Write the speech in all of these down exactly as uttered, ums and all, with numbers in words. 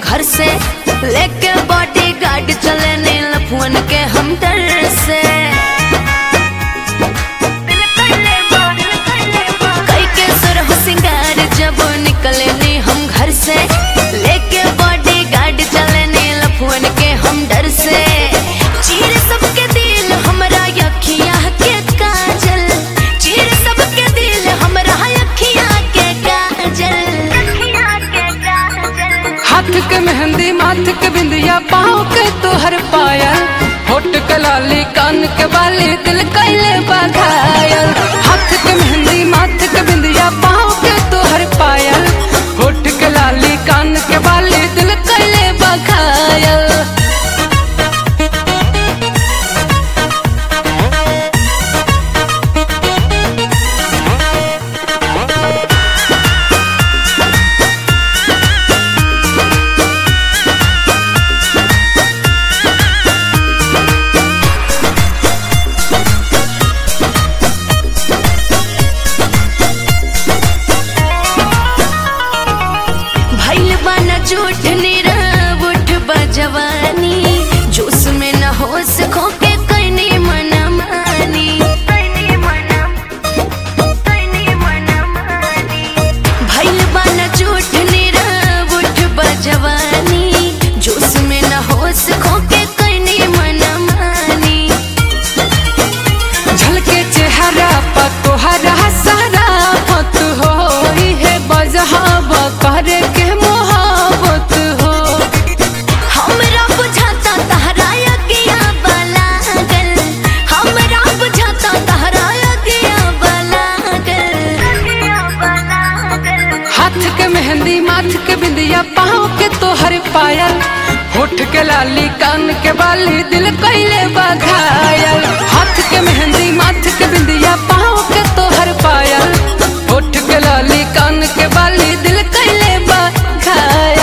घर से, लेके बॉडी गार्ड चले नील फोन के हम डर से। कई के सुरह सिंगार जब निकले नी हम घर से, लेके बॉडी गार्ड चले नील फोन के हम डर से। चीर सबके दिल हमरा अखियां के काजल, चीर सबके दिल हमरा अखियां के काजल। हाथ के मेहंदी माथ के बिंदिया पाँव के तोहर पायल, होठ के लाली कान के बाली दिल कैले बघायल। हाथ के मेहंदी माथ के बिंदिया पाँव के तोहर पायल, होठ के लाली कान के बाली दिल कैले बघायल। झूठ नीरव उठ बजवानी, जोश में न होश खोके कईनी मन मानी। भइल बाना झूठ नीरव उठ बजवानी, जोश में न होश खोके कईनी मन मानी। झलके चेहरा पर तोहरा सारा फत होई है बजहब करे के मोहब्बत हो। हमरा बुझाता तहरा अगिया बलागल, हमरा बुझाता तहरा अगिया बलागल। हाथ के मेहंदी माथ के बिंदिया पाँव के तोहर पायल, होठ के लाली कान के बाली दिल कैले बघायल। हाथ के मेहंदी माथ के बिंदिया पाँव के तोहर पायल, होठ के लाली कान के बाली दिल कैले बघायल।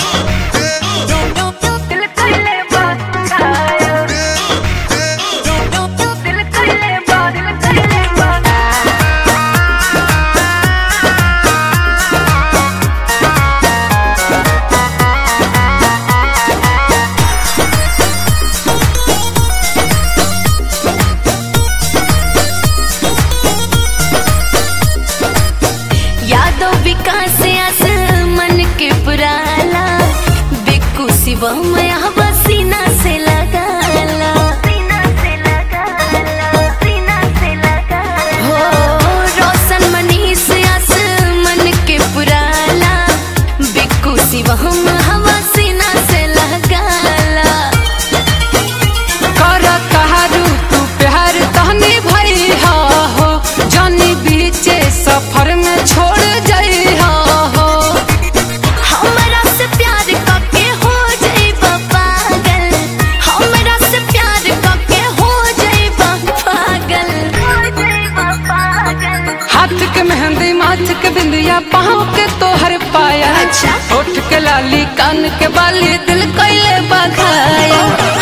यादों विकास आस मन के पुराला, बिक्कू शिवम यहाँ सीना से लगाला। हो रोशन मनीष आस मन के पुराला, बिक्कू शिवम हवा सीना से लगाला। कर कहारू तू प्यार तहनी भई हो, जानी बीचे सफर में छोड़ जाई हो। हमरा से प्यार करके हो जाइबा पागल, हमरा से प्यार करके हो जाइबा पागल। हाथ के मेहंदी माथ के बिंदिया पाँव के तोहर पायल, अच्छा। होठ के लाली कान के बाली दिल कैले बघायल।